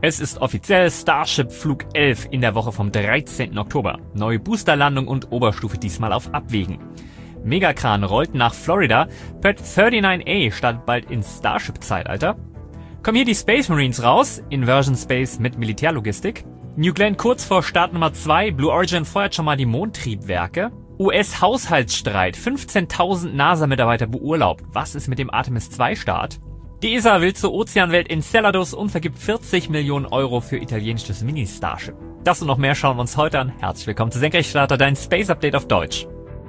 Es ist offiziell Starship Flug 11 in der Woche vom 13. Oktober. Neue Boosterlandung und Oberstufe diesmal auf Abwägen. Megakran rollt nach Florida. Pet 39A startet bald ins Starship-Zeitalter. Kommen hier die Space Marines raus. Inversion Space mit Militärlogistik. New Glenn kurz vor Start Nummer 2. Blue Origin feuert schon mal die Mondtriebwerke. US-Haushaltsstreit. 15.000 NASA-Mitarbeiter beurlaubt. Was ist mit dem Artemis 2-Start? Die ESA will zur Ozeanwelt Enceladus und vergibt 40 Millionen Euro für italienisches Mini-Starship. Das und noch mehr schauen wir uns heute an. Herzlich willkommen zu Senkrechtstarter, dein Space Update auf Deutsch.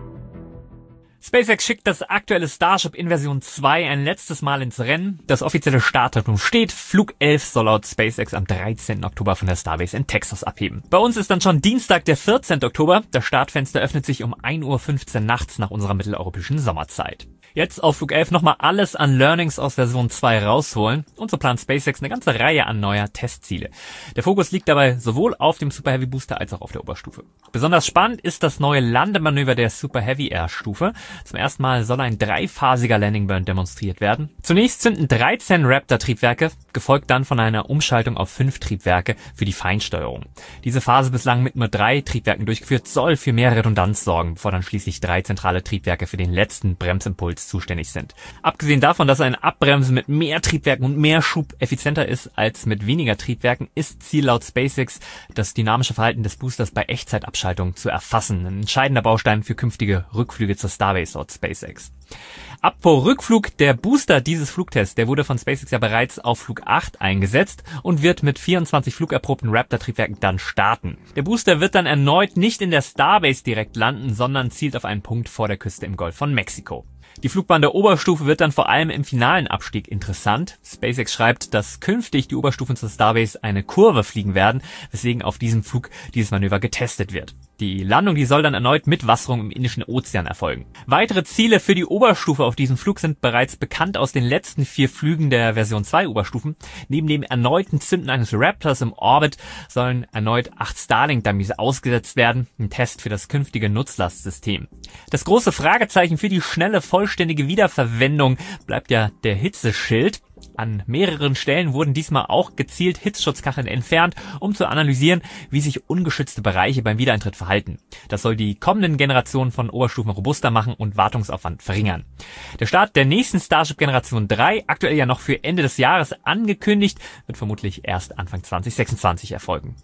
SpaceX schickt das aktuelle Starship in Version 2 ein letztes Mal ins Rennen. Das offizielle Startdatum steht. Flug 11 soll laut SpaceX am 13. Oktober von der Starbase in Texas abheben. Bei uns ist dann schon Dienstag, der 14. Oktober. Das Startfenster öffnet sich um 1:15 Uhr nachts nach unserer mitteleuropäischen Sommerzeit. Jetzt auf Flug 11 nochmal alles an Learnings aus Version 2 rausholen und so plant SpaceX eine ganze Reihe an neuer Testziele. Der Fokus liegt dabei sowohl auf dem Super Heavy Booster als auch auf der Oberstufe. Besonders spannend ist das neue Landemanöver der Super Heavy Air Stufe. Zum ersten Mal soll ein dreiphasiger Landing Burn demonstriert werden. Zunächst zünden 13 Raptor-Triebwerke, gefolgt dann von einer Umschaltung auf 5 Triebwerke für die Feinsteuerung. Diese Phase bislang mit nur 3 Triebwerken durchgeführt, soll für mehr Redundanz sorgen, bevor dann schließlich 3 zentrale Triebwerke für den letzten Bremsimpuls zuständig sind. Abgesehen davon, dass ein Abbremsen mit mehr Triebwerken und mehr Schub effizienter ist als mit weniger Triebwerken, ist Ziel laut SpaceX, das dynamische Verhalten des Boosters bei Echtzeitabschaltung zu erfassen. Ein entscheidender Baustein für künftige Rückflüge zur Starbase laut SpaceX. Apropos Rückflug, der Booster dieses Flugtests, der wurde von SpaceX ja bereits auf Flug 8 eingesetzt und wird mit 24 flugerprobten Raptor-Triebwerken dann starten. Der Booster wird dann erneut nicht in der Starbase direkt landen, sondern zielt auf einen Punkt vor der Küste im Golf von Mexiko. Die Flugbahn der Oberstufe wird dann vor allem im finalen Abstieg interessant. SpaceX schreibt, dass künftig die Oberstufen zur Starbase eine Kurve fliegen werden, weswegen auf diesem Flug dieses Manöver getestet wird. Die Landung, die soll dann erneut mit Wasserung im Indischen Ozean erfolgen. Weitere Ziele für die Oberstufe auf diesem Flug sind bereits bekannt aus den letzten 4 Flügen der Version 2 Oberstufen. Neben dem erneuten Zünden eines Raptors im Orbit sollen erneut 8 Starlink-Dummies ausgesetzt werden. Ein Test für das künftige Nutzlastsystem. Das große Fragezeichen für die schnelle, vollständige Wiederverwendung bleibt ja der Hitzeschild. An mehreren Stellen wurden diesmal auch gezielt Hitzschutzkacheln entfernt, um zu analysieren, wie sich ungeschützte Bereiche beim Wiedereintritt verhalten. Das soll die kommenden Generationen von Oberstufen robuster machen und Wartungsaufwand verringern. Der Start der nächsten Starship Generation 3, aktuell ja noch für Ende des Jahres angekündigt, wird vermutlich erst Anfang 2026 erfolgen.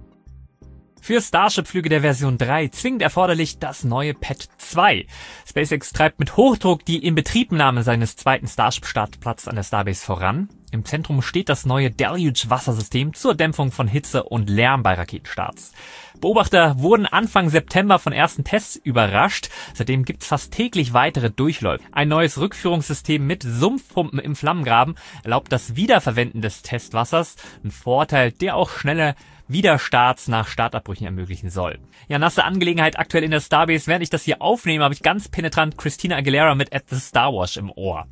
Für Starship-Flüge der Version 3 zwingend erforderlich das neue Pet 2. SpaceX treibt mit Hochdruck die Inbetriebnahme seines zweiten Starship-Startplatzes an der Starbase voran. Im Zentrum steht das neue Deluge-Wassersystem zur Dämpfung von Hitze und Lärm bei Raketenstarts. Beobachter wurden Anfang September von ersten Tests überrascht. Seitdem gibt's fast täglich weitere Durchläufe. Ein neues Rückführungssystem mit Sumpfpumpen im Flammengraben erlaubt das Wiederverwenden des Testwassers. Ein Vorteil, der auch schneller Wiederstarts nach Startabbrüchen ermöglichen soll. Ja, nasse Angelegenheit aktuell in der Starbase. Während ich das hier aufnehme, habe ich ganz penetrant Christina Aguilera mit At the Star Wash im Ohr.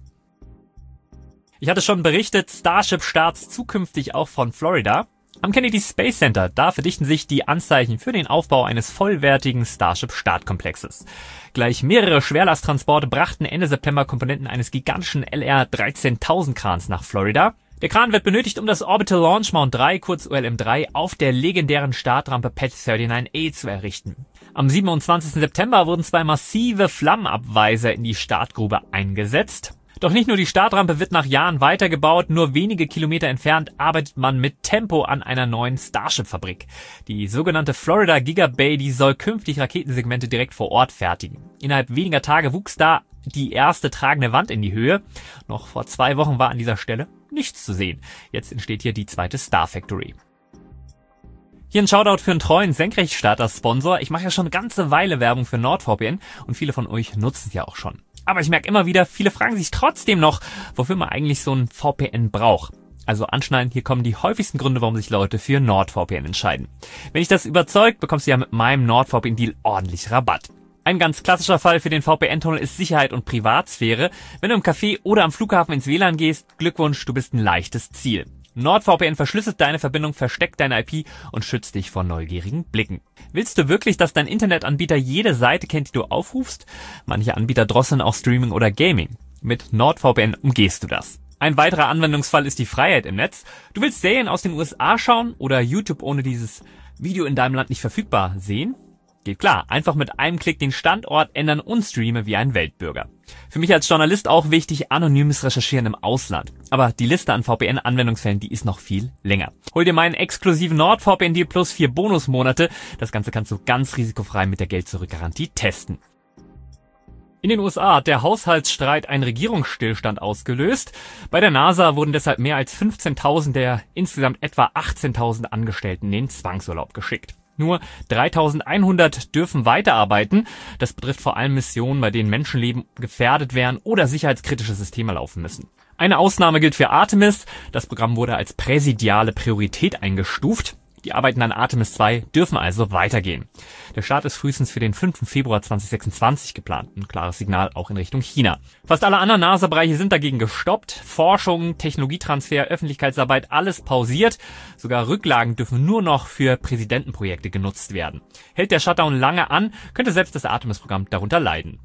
Ich hatte schon berichtet, Starship-Starts zukünftig auch von Florida. Am Kennedy Space Center, da verdichten sich die Anzeichen für den Aufbau eines vollwertigen Starship-Startkomplexes. Gleich mehrere Schwerlasttransporte brachten Ende September Komponenten eines gigantischen LR-13000-Krans nach Florida. Der Kran wird benötigt, um das Orbital Launch Mount 3, kurz ULM-3, auf der legendären Startrampe Pet 39A zu errichten. Am 27. September wurden 2 massive Flammenabweiser in die Startgrube eingesetzt. Doch nicht nur die Startrampe wird nach Jahren weitergebaut, nur wenige Kilometer entfernt arbeitet man mit Tempo an einer neuen Starship-Fabrik. Die sogenannte Florida Gigabay, die soll künftig Raketensegmente direkt vor Ort fertigen. Innerhalb weniger Tage wuchs da die erste tragende Wand in die Höhe. Noch vor 2 Wochen war an dieser Stelle nichts zu sehen. Jetzt entsteht hier die zweite Star Factory. Hier ein Shoutout für einen treuen Senkrechtstarter-Sponsor. Ich mache ja schon eine ganze Weile Werbung für NordVPN und viele von euch nutzen es ja auch schon. Aber ich merke immer wieder, viele fragen sich trotzdem noch, wofür man eigentlich so ein VPN braucht. Also anschnallen, hier kommen die häufigsten Gründe, warum sich Leute für NordVPN entscheiden. Wenn dich das überzeugt, bekommst du ja mit meinem NordVPN-Deal ordentlich Rabatt. Ein ganz klassischer Fall für den VPN-Tunnel ist Sicherheit und Privatsphäre. Wenn du im Café oder am Flughafen ins WLAN gehst, Glückwunsch, du bist ein leichtes Ziel. NordVPN verschlüsselt deine Verbindung, versteckt deine IP und schützt dich vor neugierigen Blicken. Willst du wirklich, dass dein Internetanbieter jede Seite kennt, die du aufrufst? Manche Anbieter drosseln auch Streaming oder Gaming. Mit NordVPN umgehst du das. Ein weiterer Anwendungsfall ist die Freiheit im Netz. Du willst Serien aus den USA schauen oder YouTube ohne dieses Video in deinem Land nicht verfügbar sehen? Geht klar, einfach mit einem Klick den Standort ändern und streame wie ein Weltbürger. Für mich als Journalist auch wichtig, anonymes Recherchieren im Ausland. Aber die Liste an VPN-Anwendungsfällen, die ist noch viel länger. Hol dir meinen exklusiven NordVPN-Deal plus 4 Bonusmonate. Das Ganze kannst du ganz risikofrei mit der Geld-Zurück-Garantie testen. In den USA hat der Haushaltsstreit einen Regierungsstillstand ausgelöst. Bei der NASA wurden deshalb mehr als 15.000 der insgesamt etwa 18.000 Angestellten in den Zwangsurlaub geschickt. Nur 3.100 dürfen weiterarbeiten. Das betrifft vor allem Missionen, bei denen Menschenleben gefährdet wären oder sicherheitskritische Systeme laufen müssen. Eine Ausnahme gilt für Artemis. Das Programm wurde als präsidiale Priorität eingestuft. Die Arbeiten an Artemis 2 dürfen also weitergehen. Der Start ist frühestens für den 5. Februar 2026 geplant. Ein klares Signal auch in Richtung China. Fast alle anderen NASA-Bereiche sind dagegen gestoppt. Forschung, Technologietransfer, Öffentlichkeitsarbeit, alles pausiert. Sogar Rücklagen dürfen nur noch für Präsidentenprojekte genutzt werden. Hält der Shutdown lange an, könnte selbst das Artemis-Programm darunter leiden.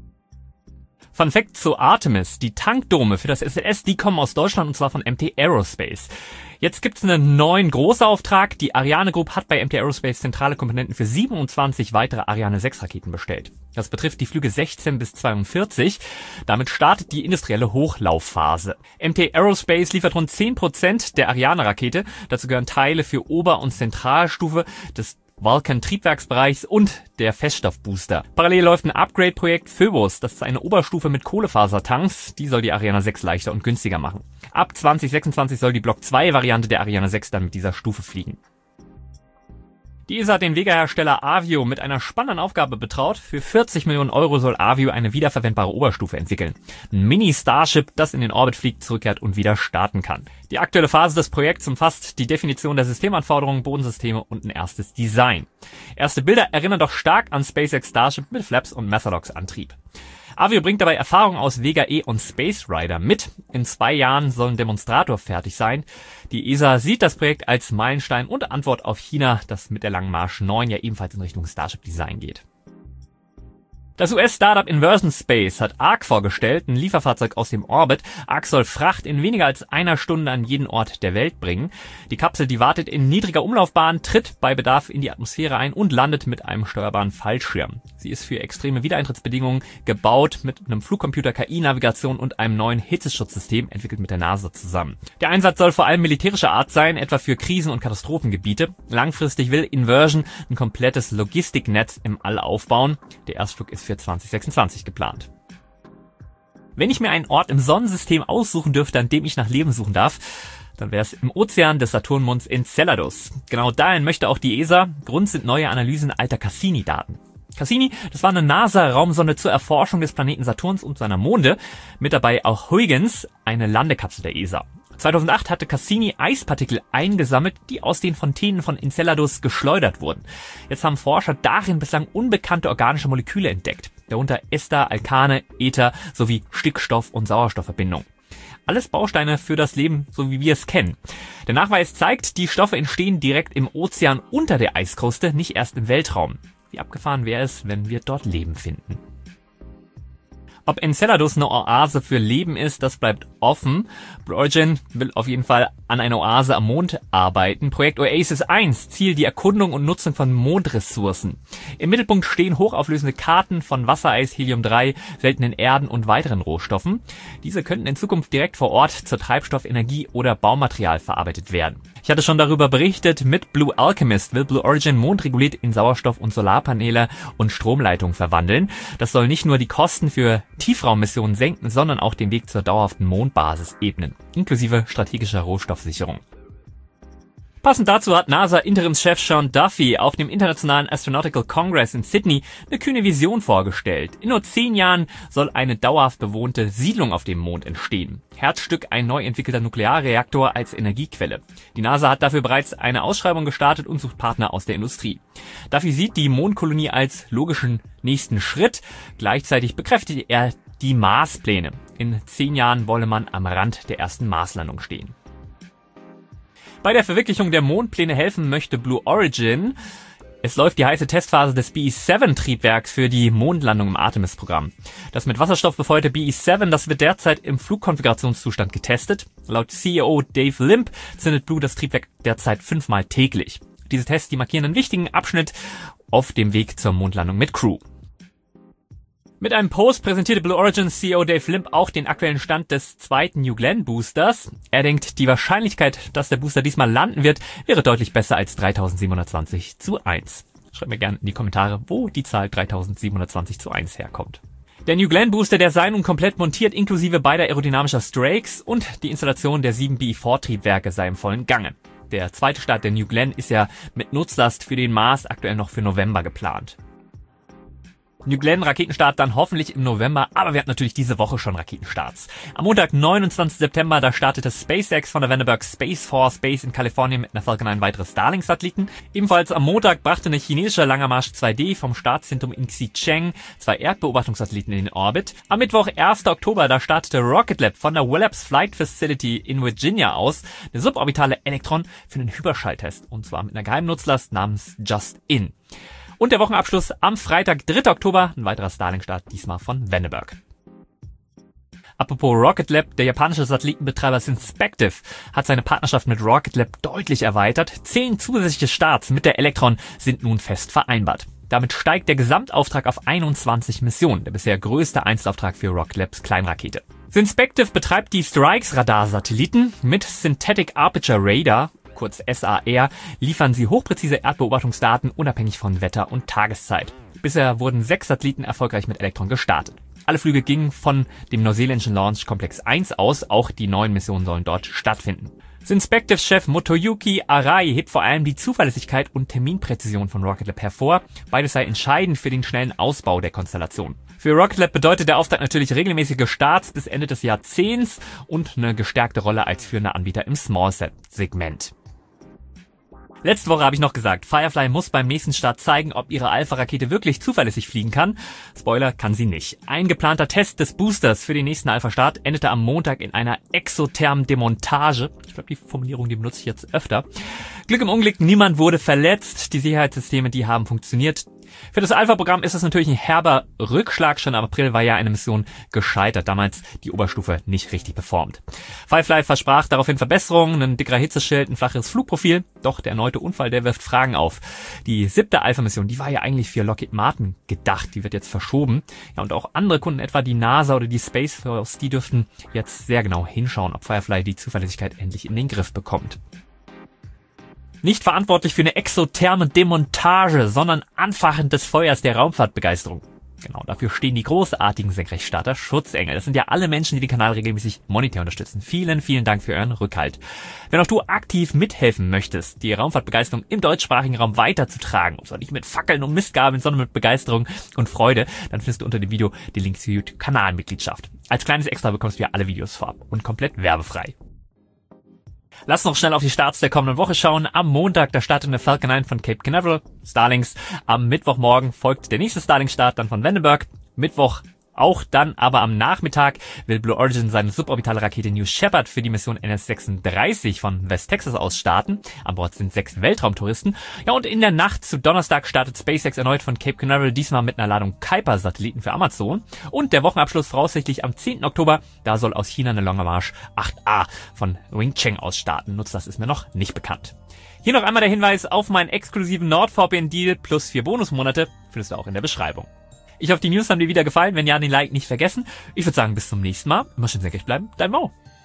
Fun Fact zu Artemis. Die Tankdome für das SLS, die kommen aus Deutschland und zwar von MT Aerospace. Jetzt gibt's einen neuen Großauftrag. Die Ariane Group hat bei MT Aerospace zentrale Komponenten für 27 weitere Ariane 6 Raketen bestellt. Das betrifft die Flüge 16 bis 42. Damit startet die industrielle Hochlaufphase. MT Aerospace liefert rund 10% der Ariane-Rakete. Dazu gehören Teile für Ober- und Zentralstufe des Vulcan-Triebwerksbereichs und der Feststoffbooster. Parallel läuft ein Upgrade-Projekt Phobos. Das ist eine Oberstufe mit Kohlefasertanks. Die soll die Ariane 6 leichter und günstiger machen. Ab 2026 soll die Block 2-Variante der Ariane 6 dann mit dieser Stufe fliegen. Die ESA hat den Vega-Hersteller Avio mit einer spannenden Aufgabe betraut. Für 40 Millionen Euro soll Avio eine wiederverwendbare Oberstufe entwickeln. Ein Mini-Starship, das in den Orbit fliegt, zurückkehrt und wieder starten kann. Die aktuelle Phase des Projekts umfasst die Definition der Systemanforderungen, Bodensysteme und ein erstes Design. Erste Bilder erinnern doch stark an SpaceX Starship mit Flaps und Methodox-Antrieb. Avio bringt dabei Erfahrung aus Vega E und Space Rider mit. In 2 Jahren soll ein Demonstrator fertig sein. Die ESA sieht das Projekt als Meilenstein und Antwort auf China, das mit der Langen Marsch 9 ja ebenfalls in Richtung Starship Design geht. Das US-Startup Inversion Space hat ARC vorgestellt, ein Lieferfahrzeug aus dem Orbit. ARC soll Fracht in weniger als einer Stunde an jeden Ort der Welt bringen. Die Kapsel, die wartet in niedriger Umlaufbahn, tritt bei Bedarf in die Atmosphäre ein und landet mit einem steuerbaren Fallschirm. Sie ist für extreme Wiedereintrittsbedingungen gebaut, mit einem Flugcomputer, KI-Navigation und einem neuen Hitzeschutzsystem, entwickelt mit der NASA zusammen. Der Einsatz soll vor allem militärischer Art sein, etwa für Krisen- und Katastrophengebiete. Langfristig will Inversion ein komplettes Logistiknetz im All aufbauen. Der Erstflug ist für 2026 geplant. Wenn ich mir einen Ort im Sonnensystem aussuchen dürfte, an dem ich nach Leben suchen darf, dann wäre es im Ozean des Saturnmonds Enceladus. Genau dahin möchte auch die ESA. Grund sind neue Analysen alter Cassini-Daten. Cassini, das war eine NASA-Raumsonde zur Erforschung des Planeten Saturns und seiner Monde. Mit dabei auch Huygens, eine Landekapsel der ESA. 2008 hatte Cassini Eispartikel eingesammelt, die aus den Fontänen von Enceladus geschleudert wurden. Jetzt haben Forscher darin bislang unbekannte organische Moleküle entdeckt, darunter Ester, Alkane, Ether sowie Stickstoff- und Sauerstoffverbindungen. Alles Bausteine für das Leben, so wie wir es kennen. Der Nachweis zeigt, die Stoffe entstehen direkt im Ozean unter der Eiskruste, nicht erst im Weltraum. Wie abgefahren wäre es, wenn wir dort Leben finden? Ob Enceladus eine Oase für Leben ist, das bleibt offen. Blue Origin will auf jeden Fall an einer Oase am Mond arbeiten. Projekt Oasis 1, Ziel die Erkundung und Nutzung von Mondressourcen. Im Mittelpunkt stehen hochauflösende Karten von Wassereis, Helium-3, seltenen Erden und weiteren Rohstoffen. Diese könnten in Zukunft direkt vor Ort zur Treibstoff, Energie oder Baumaterial verarbeitet werden. Ich hatte schon darüber berichtet, mit Blue Alchemist will Blue Origin mondreguliert in Sauerstoff- und Solarpaneele und Stromleitungen verwandeln. Das soll nicht nur die Kosten für Tiefraummissionen senken, sondern auch den Weg zur dauerhaften Mondbasis ebnen, inklusive strategischer Rohstoffsicherung. Passend dazu hat NASA-Interimschef Sean Duffy auf dem Internationalen Astronautical Congress in Sydney eine kühne Vision vorgestellt. In nur 10 Jahren soll eine dauerhaft bewohnte Siedlung auf dem Mond entstehen. Herzstück ein neu entwickelter Nuklearreaktor als Energiequelle. Die NASA hat dafür bereits eine Ausschreibung gestartet und sucht Partner aus der Industrie. Duffy sieht die Mondkolonie als logischen nächsten Schritt. Gleichzeitig bekräftigt er die Marspläne. In 10 Jahren wolle man am Rand der ersten Marslandung stehen. Bei der Verwirklichung der Mondpläne helfen möchte Blue Origin. Es läuft die heiße Testphase des BE-7-Triebwerks für die Mondlandung im Artemis-Programm. Das mit Wasserstoff befeuerte BE-7, das wird derzeit im Flugkonfigurationszustand getestet. Laut CEO Dave Limp zündet Blue das Triebwerk derzeit 5-mal täglich. Diese Tests, die markieren einen wichtigen Abschnitt auf dem Weg zur Mondlandung mit Crew. Mit einem Post präsentierte Blue Origin CEO Dave Limp auch den aktuellen Stand des zweiten New Glenn Boosters. Er denkt, die Wahrscheinlichkeit, dass der Booster diesmal landen wird, wäre deutlich besser als 3720:1. Schreibt mir gerne in die Kommentare, wo die Zahl 3720:1 herkommt. Der New Glenn Booster, der sei nun komplett montiert, inklusive beider aerodynamischer Strakes, und die Installation der 7 BE-4-Triebwerke sei im vollen Gange. Der zweite Start der New Glenn ist ja mit Nutzlast für den Mars aktuell noch für November geplant. New Glenn Raketenstart dann hoffentlich im November, aber wir hatten natürlich diese Woche schon Raketenstarts. Am Montag, 29. September, da startete SpaceX von der Vandenberg Space Force Base in Kalifornien mit einer Falcon 9 weitere Starlink-Satelliten. Ebenfalls am Montag brachte eine chinesische Langermarsch 2D vom Startzentrum in Xicheng 2 Erdbeobachtungssatelliten in den Orbit. Am Mittwoch, 1. Oktober, da startete Rocket Lab von der Wallops Flight Facility in Virginia aus eine suborbitale Elektron für einen Hyperschalltest, und zwar mit einer geheimen Nutzlast namens Just In. Und der Wochenabschluss am Freitag, 3. Oktober, ein weiterer Starlink-Start, diesmal von Vandenberg. Apropos Rocket Lab, der japanische Satellitenbetreiber Synspective hat seine Partnerschaft mit Rocket Lab deutlich erweitert. 10 zusätzliche Starts mit der Electron sind nun fest vereinbart. Damit steigt der Gesamtauftrag auf 21 Missionen, der bisher größte Einzelauftrag für Rocket Labs Kleinrakete. Synspective betreibt die Strikes-Radar-Satelliten mit Synthetic Aperture Radar, kurz SAR, liefern sie hochpräzise Erdbeobachtungsdaten unabhängig von Wetter und Tageszeit. Bisher wurden 6 Satelliten erfolgreich mit Electron gestartet. Alle Flüge gingen von dem neuseeländischen Launch Complex 1 aus, auch die 9 Missionen sollen dort stattfinden. Synspectives-Chef Motoyuki Arai hebt vor allem die Zuverlässigkeit und Terminpräzision von Rocket Lab hervor. Beides sei entscheidend für den schnellen Ausbau der Konstellation. Für Rocket Lab bedeutet der Auftrag natürlich regelmäßige Starts bis Ende des Jahrzehnts und eine gestärkte Rolle als führender Anbieter im Smallsat-Segment. Letzte Woche habe ich noch gesagt, Firefly muss beim nächsten Start zeigen, ob ihre Alpha-Rakete wirklich zuverlässig fliegen kann. Spoiler, kann sie nicht. Ein geplanter Test des Boosters für den nächsten Alpha-Start endete am Montag in einer exothermen Demontage. Ich glaube, die Formulierung, die benutze ich jetzt öfter. Glück im Unglück, niemand wurde verletzt. Die Sicherheitssysteme, die haben funktioniert. Für das Alpha-Programm ist es natürlich ein herber Rückschlag. Schon im April war ja eine Mission gescheitert, damals die Oberstufe nicht richtig performt. Firefly versprach daraufhin Verbesserungen, ein dickerer Hitzeschild, ein flacheres Flugprofil. Doch der erneute Unfall, der wirft Fragen auf. Die 7. Alpha-Mission, die war ja eigentlich für Lockheed Martin gedacht, die wird jetzt verschoben. Ja, und auch andere Kunden, etwa die NASA oder die Space Force, die dürften jetzt sehr genau hinschauen, ob Firefly die Zuverlässigkeit endlich in den Griff bekommt. Nicht verantwortlich für eine exotherme Demontage, sondern Anfachen des Feuers der Raumfahrtbegeisterung. Genau, dafür stehen die großartigen Senkrechtstarter Schutzengel. Das sind ja alle Menschen, die den Kanal regelmäßig monetär unterstützen. Vielen, vielen Dank für euren Rückhalt. Wenn auch du aktiv mithelfen möchtest, die Raumfahrtbegeisterung im deutschsprachigen Raum weiterzutragen, und zwar nicht mit Fackeln und Mistgabeln, sondern mit Begeisterung und Freude, dann findest du unter dem Video den Link zur YouTube-Kanalmitgliedschaft. Als kleines Extra bekommst du ja alle Videos vorab und komplett werbefrei. Lass noch schnell auf die Starts der kommenden Woche schauen. Am Montag, da startet eine Falcon 9 von Cape Canaveral, Starlinks. Am Mittwochmorgen folgt der nächste Starlink-Start dann von Vandenberg. Mittwoch auch dann, aber am Nachmittag will Blue Origin seine suborbitale Rakete New Shepard für die Mission NS-36 von West Texas aus starten. An Bord sind 6 Weltraumtouristen. Ja, und in der Nacht zu Donnerstag startet SpaceX erneut von Cape Canaveral, diesmal mit einer Ladung Kuiper-Satelliten für Amazon. Und der Wochenabschluss voraussichtlich am 10. Oktober. Da soll aus China eine Longe Marsch 8A von Wingcheng aus starten. Nutzlast ist mir noch nicht bekannt. Hier noch einmal der Hinweis auf meinen exklusiven NordVPN-Deal plus 4 Bonusmonate. Findest du auch in der Beschreibung. Ich hoffe, die News haben dir wieder gefallen. Wenn ja, den Like nicht vergessen. Ich würde sagen, bis zum nächsten Mal. Immer schön senkrecht bleiben. Dein Mo.